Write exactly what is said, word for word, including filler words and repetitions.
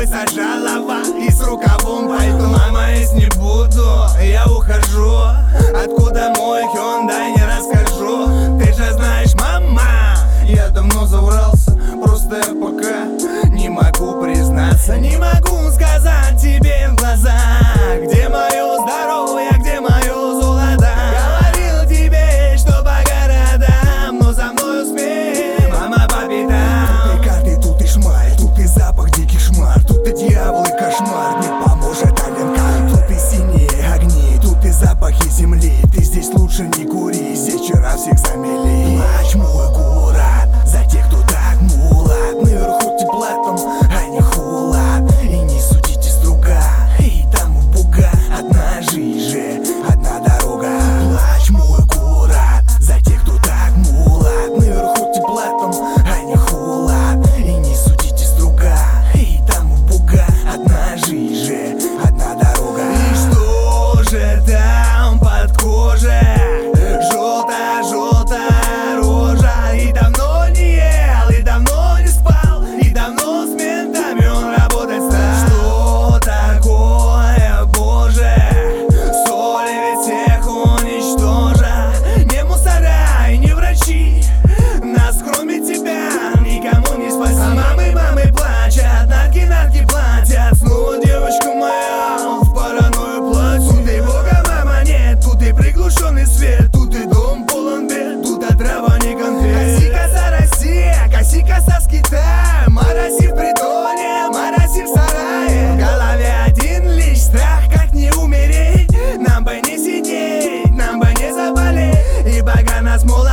тобой сожалова и с рукавом пальто. Мама, если не буду, я ухожу. Откуда мой Hyundai, не расскажу. Ты же знаешь, мама, я давно заврался, просто я пока не могу признаться. Не могу сказать тебе в глаза, где мое здоровье, где мое золото. Говорил тебе, что по городам, но за мною смерть, мама, по пятам. Тут и карты, тут и шмаль, тут и запах дикий шмар, тут и дьявол и кошмар, не поможет Аленка. Тут и синие огни, тут и запахи земли. Ты здесь лучше не кури, здесь вчера всех замели. Плачь, мой город, за тех, кто так мулат. Наверху тепла там, а не холод. И не судите строго, и тому буга. Одна жизнь же, одна дорога. Плачь, мой город, за тех, кто так мулат. Наверху тепла там, а не холод. И не судите строго, и тому буга. Одна жизнь же, одна дорога. И что же там под кожей? Желтая-желтая рожа. И давно не ел, и давно не спал, и давно с ментами он работать стал. Что такое, боже? Соли ведь всех уничтожат. Не мусора и не врачи, нас кроме тебя никому не спасти. А мамы, мамы плачут, натки, натки платят. Снова девочка моя в паранойю плачет. Тут и бога, мама, нет, тут и приглушенный свет, тут и дом полон бед, тут отрава не конфет. Коси коса Россия, коси коса с Китая. Морози в притоне, морози в сарае. В голове один лишь страх, как не умереть. Нам бы не сидеть, нам бы не заболеть, и бога нас молит.